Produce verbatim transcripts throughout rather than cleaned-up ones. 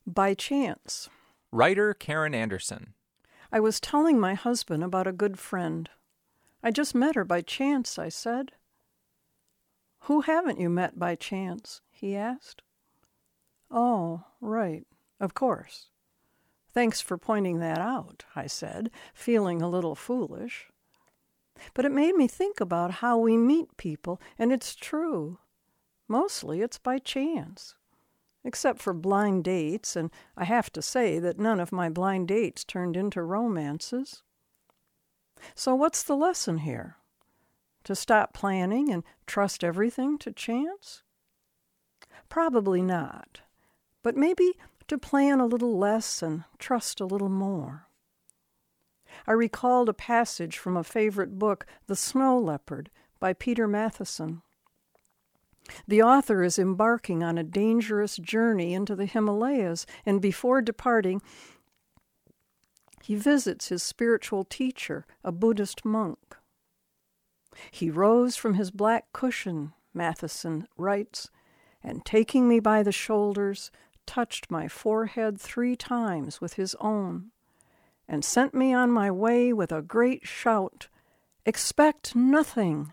By chance. Writer Karen Anderson. I was telling my husband about a good friend. I just met her by chance, I said. Who haven't you met by chance? He asked. Oh, right, of course. Thanks for pointing that out, I said, feeling a little foolish. But it made me think about how we meet people, and it's true. Mostly it's by chance. Except for blind dates, and I have to say that none of my blind dates turned into romances. So what's the lesson here? To stop planning and trust everything to chance? Probably not, but maybe to plan a little less and trust a little more. I recalled a passage from a favorite book, The Snow Leopard, by Peter Matthiessen. The author is embarking on a dangerous journey into the Himalayas, and before departing, he visits his spiritual teacher, a Buddhist monk. He rose from his black cushion, Matthiessen writes, and taking me by the shoulders, touched my forehead three times with his own, and sent me on my way with a great shout, "Expect nothing!"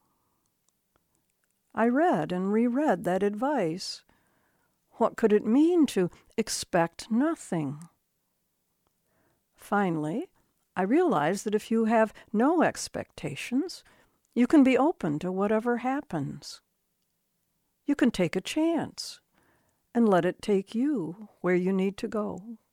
I read and reread that advice. What could it mean to expect nothing? Finally, I realized that if you have no expectations, you can be open to whatever happens. You can take a chance and let it take you where you need to go.